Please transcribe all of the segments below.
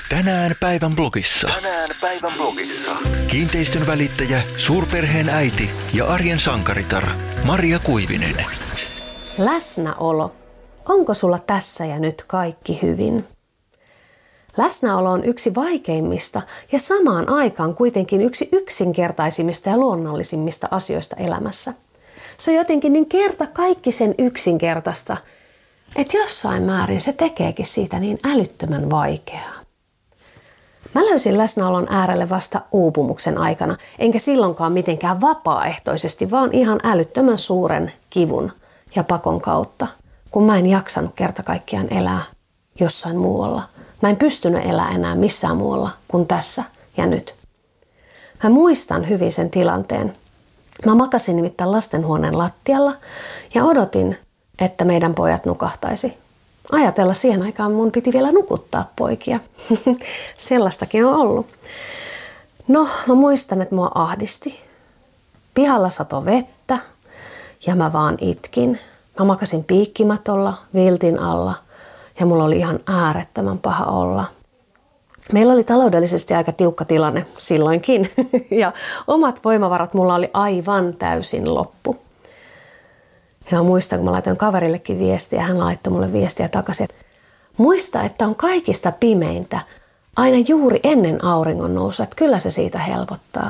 Tänään päivän blogissa. Kiinteistön välittäjä, suurperheen äiti ja arjen sankaritar Maria Kuivinen. Läsnäolo. Onko sulla tässä ja nyt kaikki hyvin? Läsnäolo on yksi vaikeimmista ja samaan aikaan kuitenkin yksi yksinkertaisimmista ja luonnollisimmista asioista elämässä. Se on jotenkin niin kertakaikkisen yksinkertaista, että jossain määrin se tekeekin siitä niin älyttömän vaikeaa. Mä löysin läsnäolon äärelle vasta uupumuksen aikana, enkä silloinkaan mitenkään vapaaehtoisesti, vaan ihan älyttömän suuren kivun ja pakon kautta, kun mä en jaksanut kerta kaikkiaan elää jossain muualla. Mä en pystynyt elämään enää missään muualla kuin tässä ja nyt. Mä muistan hyvin sen tilanteen. Mä makasin nimittäin lastenhuoneen lattialla ja odotin, että meidän pojat nukahtaisi. Ajatella siihen aikaan mun piti vielä nukuttaa poikia. Sellaistakin on ollut. No, mä muistan, että mua ahdisti. Pihalla satoi vettä ja mä vaan itkin. Mä makasin piikkimatolla, viltin alla ja mulla oli ihan äärettömän paha olla. Meillä oli taloudellisesti aika tiukka tilanne silloinkin ja omat voimavarat mulla oli aivan täysin loppu. Ja mä muistan, kun mä laitoin kaverillekin viestiä, hän laittoi mulle viestiä takaisin. Muista, että on kaikista pimeintä aina juuri ennen auringon nousua, että kyllä se siitä helpottaa.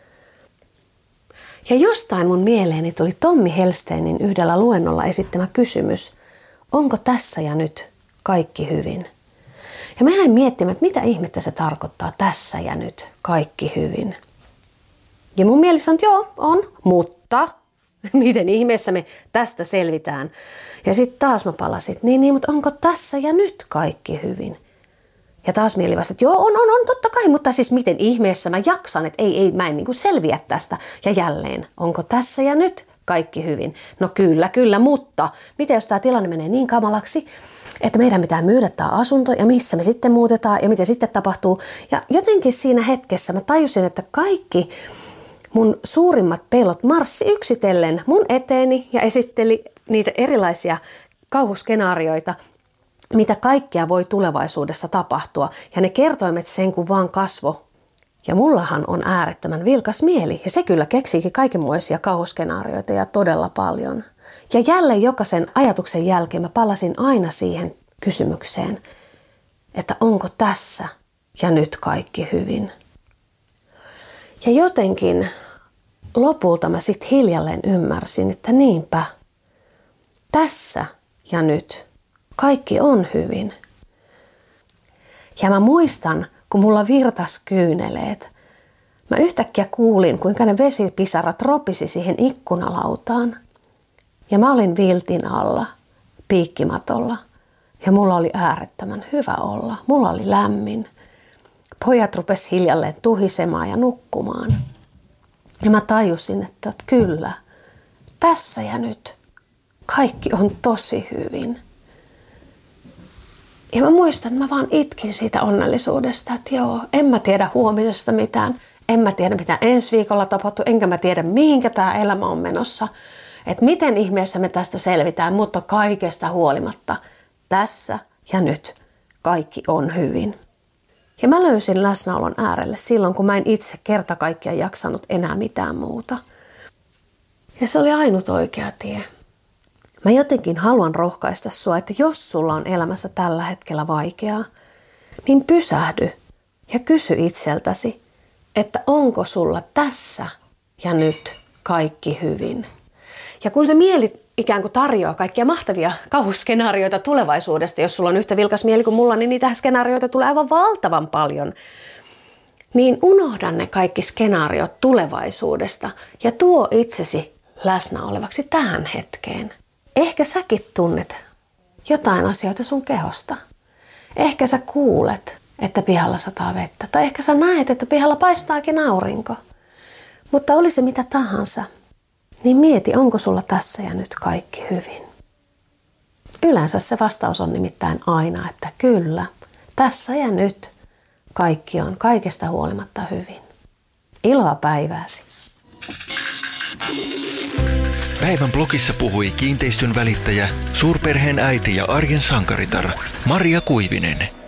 Ja jostain mun mieleeni tuli Tommi Helsteinin yhdellä luennolla esittämä kysymys, onko tässä ja nyt kaikki hyvin? Ja mä jäin miettimään, että mitä ihmettä se tarkoittaa tässä ja nyt kaikki hyvin. Ja mun mielestä on, että joo, on, mutta miten ihmeessä me tästä selvitään? Ja sitten taas mä palasin, niin, mutta onko tässä ja nyt kaikki hyvin? Ja taas mieli vasta, että joo, on, totta kai, mutta siis miten ihmeessä mä jaksan, että mä en niin kuin selviä tästä. Ja jälleen, onko tässä ja nyt kaikki hyvin? No kyllä, mutta miten jos tämä tilanne menee niin kamalaksi, että meidän pitää myydä tämä asunto ja missä me sitten muutetaan ja mitä sitten tapahtuu. Ja jotenkin siinä hetkessä mä tajusin, että kaikki mun suurimmat pelot marssi yksitellen mun eteeni ja esitteli niitä erilaisia kauhuskenaarioita, mitä kaikkea voi tulevaisuudessa tapahtua. Ja ne kertoimet sen kun vaan kasvo. Ja mullahan on äärettömän vilkas mieli ja se kyllä keksiikin kaikenmoisia kauhuskenaarioita ja todella paljon. Ja jälleen jokaisen ajatuksen jälkeen mä palasin aina siihen kysymykseen, että onko tässä ja nyt kaikki hyvin. Ja jotenkin lopulta mä sit hiljalleen ymmärsin, että niinpä, tässä ja nyt kaikki on hyvin. Ja mä muistan, kun mulla virtas kyyneleet, mä yhtäkkiä kuulin, kuinka ne vesipisarat ropisi siihen ikkunalautaan. Ja mä olin viltin alla, piikkimatolla, ja mulla oli äärettömän hyvä olla. Mulla oli lämmin. Pojat rupes hiljalleen tuhisemaan ja nukkumaan. Ja mä tajusin, että kyllä, tässä ja nyt kaikki on tosi hyvin. Ja mä muistan, että mä vaan itkin siitä onnellisuudesta, että joo, en mä tiedä huomisesta mitään. En mä tiedä, mitä ensi viikolla tapahtuu, enkä mä tiedä, mihinkä tää elämä on menossa. Että miten ihmeessä me tästä selvitään, mutta kaikesta huolimatta tässä ja nyt kaikki on hyvin. Ja mä löysin läsnäolon äärelle silloin, kun mä en itse kerta kaikkiaan jaksanut enää mitään muuta. Ja se oli ainut oikea tie. Mä jotenkin haluan rohkaista sua, että jos sulla on elämässä tällä hetkellä vaikeaa, niin pysähdy ja kysy itseltäsi, että onko sulla tässä ja nyt kaikki hyvin. Ja kun se mieli ikään kuin tarjoaa kaikkia mahtavia kauhuskenaarioita tulevaisuudesta, jos sulla on yhtä vilkas mieli kuin mulla, niin niitä skenaarioita tulee aivan valtavan paljon. Niin unohda ne kaikki skenaariot tulevaisuudesta ja tuo itsesi läsnä olevaksi tähän hetkeen. Ehkä säkin tunnet jotain asioita sun kehosta. Ehkä sä kuulet, että pihalla sataa vettä. Tai ehkä sä näet, että pihalla paistaakin aurinko. Mutta oli se mitä tahansa, niin mieti, onko sulla tässä ja nyt kaikki hyvin. Yleensä se vastaus on nimittäin aina, että kyllä, tässä ja nyt kaikki on kaikesta huolimatta hyvin. Iloa päivääsi. Päivän blogissa puhui kiinteistön välittäjä, suurperheen äiti ja arjen sankaritar Maria Kuivinen.